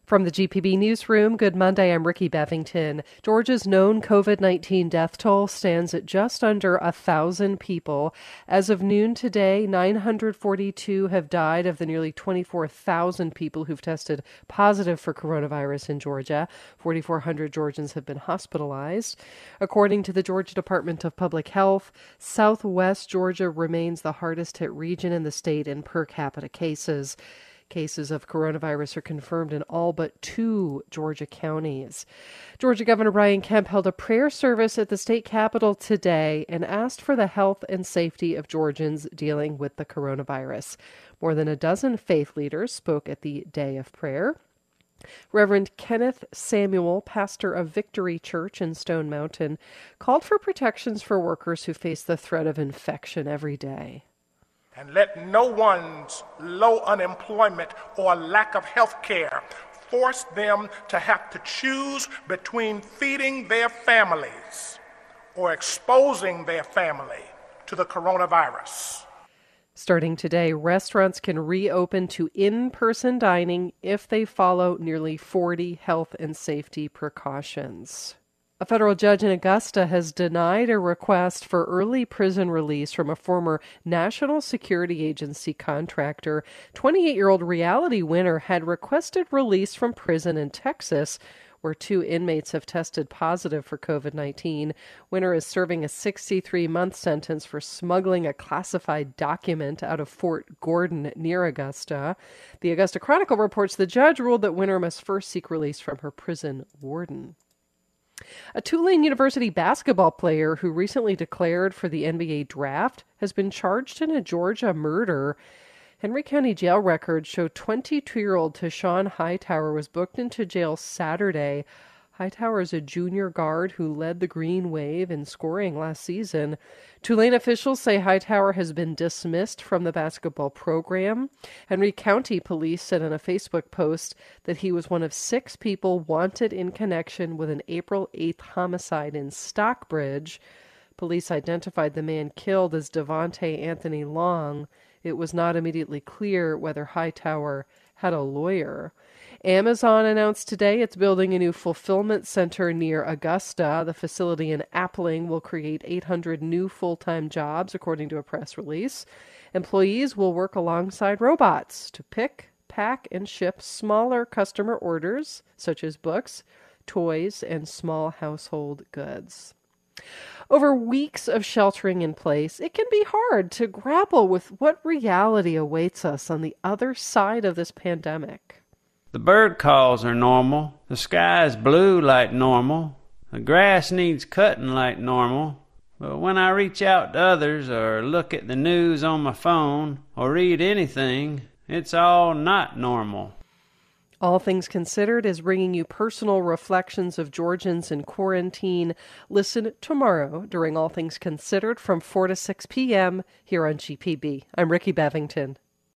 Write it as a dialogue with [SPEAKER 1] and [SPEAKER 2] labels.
[SPEAKER 1] From the GPB Newsroom, good Monday, I'm Ricky Bevington. Georgia's known COVID-19 death toll stands at just under 1,000 people. As of noon today, 942 have died of the nearly 24,000 people who've tested positive for coronavirus in Georgia. 4,400 Georgians have been hospitalized. According to the Georgia Department of Public Health, Southwest Georgia remains the hardest hit region in the state in per capita cases. Cases of coronavirus are confirmed in all but 2 Georgia counties. Georgia Governor Brian Kemp held a prayer service at the state capitol today and asked for the health and safety of Georgians dealing with the coronavirus. More than a dozen faith leaders spoke at the day of prayer. Reverend Kenneth Samuel, pastor of Victory Church in Stone Mountain, called for protections for workers who face the threat of infection every day.
[SPEAKER 2] And let no one's low unemployment or lack of health care force them to have to choose between feeding their families or exposing their family to the coronavirus.
[SPEAKER 1] Starting today, restaurants can reopen to in-person dining if they follow nearly 40 health and safety precautions. A federal judge in Augusta has denied a request for early prison release from a former National Security Agency contractor. 28-year-old Reality Winner had requested release from prison in Texas, where 2 inmates have tested positive for COVID-19. Winner is serving a 63-month sentence for smuggling a classified document out of Fort Gordon near Augusta. The Augusta Chronicle reports the judge ruled that Winner must first seek release from her prison warden. A Tulane University basketball player who recently declared for the NBA draft has been charged in a Georgia murder. Henry County jail records show 22-year-old Tashawn Hightower was booked into jail Saturday. Hightower is a junior guard who led the Green Wave in scoring last season. Tulane officials say Hightower has been dismissed from the basketball program. Henry County police said in a Facebook post that he was one of 6 people wanted in connection with an April 8th homicide in Stockbridge. Police identified the man killed as Devontae Anthony Long. It was not immediately clear whether Hightower had a lawyer. Amazon announced today it's building a new fulfillment center near Augusta. The facility in Appling will create 800 new full-time jobs, according to a press release. Employees will work alongside robots to pick, pack, and ship smaller customer orders, such as books, toys, and small household goods. Over weeks of sheltering in place, it can be hard to grapple with what reality awaits us on the other side of this pandemic.
[SPEAKER 3] The bird calls are normal. The sky is blue like normal. The grass needs cutting like normal. But when I reach out to others or look at the news on my phone or read anything, it's all not normal.
[SPEAKER 1] All Things Considered is bringing you personal reflections of Georgians in quarantine. Listen tomorrow during All Things Considered from 4 to 6 p.m. here on GPB. I'm Ricky Bevington.